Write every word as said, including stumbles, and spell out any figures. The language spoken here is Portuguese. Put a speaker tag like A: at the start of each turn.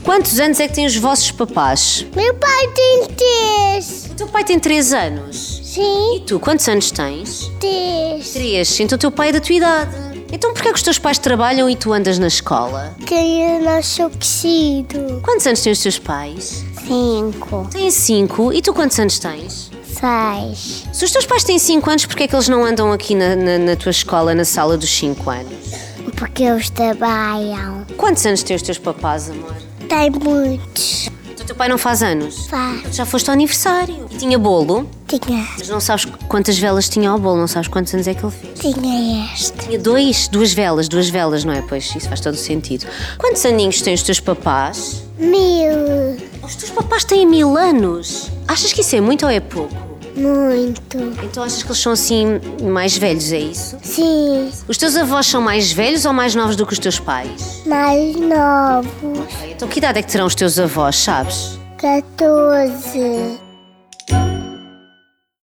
A: Quantos anos é que têm os vossos papás?
B: Meu pai tem três.
A: O teu pai tem três anos.
B: Sim,
A: E tu, quantos anos tens?
B: três.
A: Três. Então o teu pai é da tua idade. Então porquê é que os teus pais trabalham e tu andas na escola?
B: Que eu não sou crescido.
A: Quantos anos têm os teus pais?
B: Cinco,
A: Têm cinco. E tu quantos anos tens?
B: seis.
A: Se os teus pais têm cinco anos, porquê é que eles não andam aqui na, na, na tua escola, na sala dos cinco anos?
B: Porque eles trabalham.
A: Quantos anos têm os teus papás, amor?
B: Tem muitos.
A: O teu pai não faz anos?
B: Faz.
A: Tu já foste ao aniversário. E tinha bolo?
B: Tinha,
A: Mas não sabes quantas velas tinha ao bolo, não sabes quantos anos é que ele fez.
B: tinha este.
A: Tinha dois, duas velas, duas velas, não é? Pois, isso faz todo o sentido. Quantos aninhos têm os teus papás?
B: Mil.
A: Os teus papás têm mil anos. Achas que isso é muito ou é pouco?
B: Muito.
A: Então achas que eles são assim mais velhos, é isso?
B: Sim,
A: Os teus avós são mais velhos ou mais novos do que os teus pais?
B: mais novos.
A: Então que idade é que terão os teus avós, sabes?
B: Quatorze.